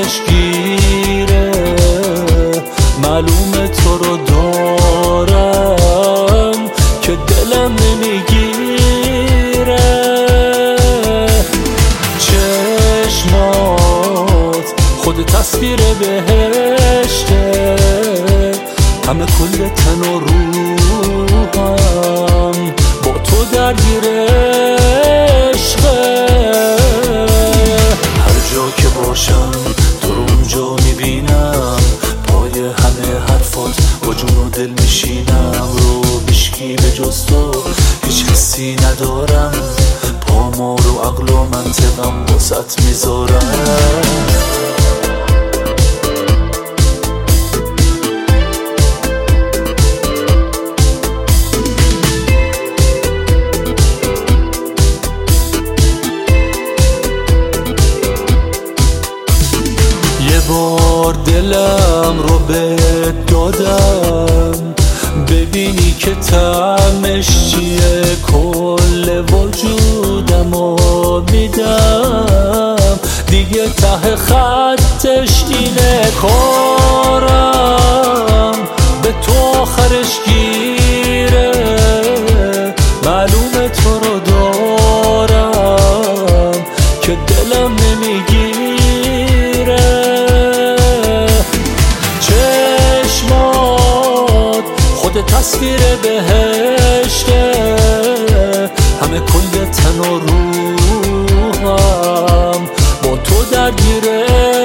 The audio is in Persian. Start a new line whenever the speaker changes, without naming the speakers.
آخرش گیره. معلومه تو رو دارم که دلم نمیگیره. چشمات خود تصویر بهشته، همه کل تن و روحم با تو درگیر عشقه. هر جا که باشم تو رو اونجا میبینم، پای همه حرفات با جون و دل میشینم. رو بشکی به جز تو هیچ حسی ندارم، پامو رو عقل و منطقم واسط میذارم. یه بار دلم رو بهت دادم، ببینی که طعمش چیه. کل وجودم رو میدم، دیگه ته خطش اینه. کارم به تو آخرش گیره. معلومه تو رو دارم که دلم نمیگیره. چشمات خود تصویر بهشته، همه کل تن و روحم با تو درگیره.